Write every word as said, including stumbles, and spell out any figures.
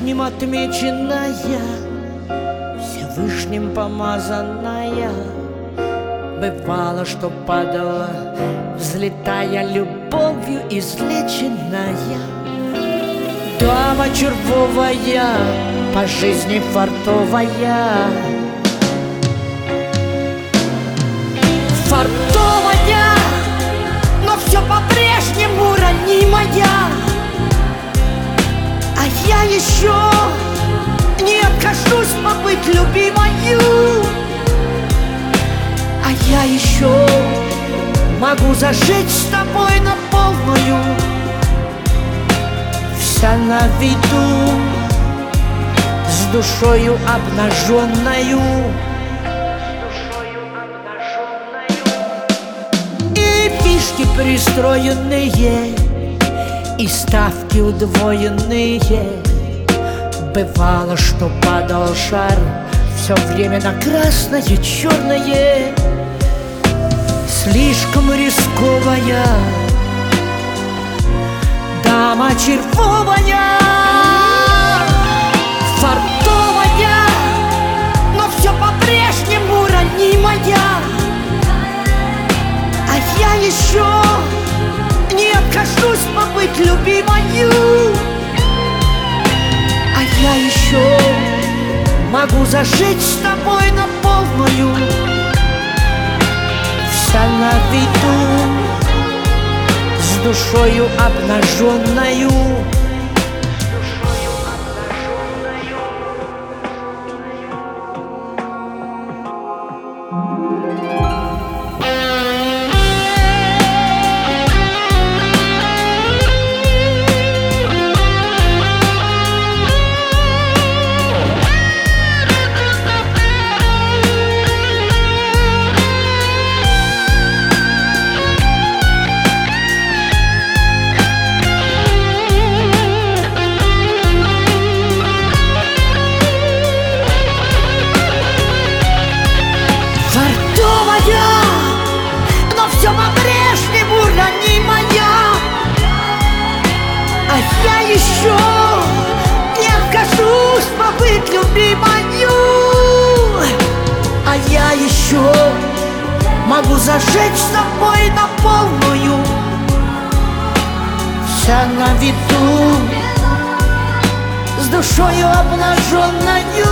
Всевышним отмеченная, Всевышним помазанная. Бывало, что падала, взлетая любовью излеченная. Дама червовая, по жизни фартовая. Фартовая, но все по-прежнему ранимая. А я еще не откажусь побыть любимою. А я еще могу зажить с тобой на полную. Вся на виду, с душою обнаженною. И фишки пристроенные, и ставки удвоенные. Бывало, что падал шар все время на красное, черное. Слишком рисковая дама червовая. Фартовая, но все по-прежнему ранимая. А я еще не откажусь побыть любимою. А я еще могу зажить с тобой на полную. Вся на виду, с душою обнаженною. Но все по-прежнему ранимая. А я еще не откажусь побыть любимою. А я еще могу зажечь с тобой на полную. Вся на виду, с душою обнаженною.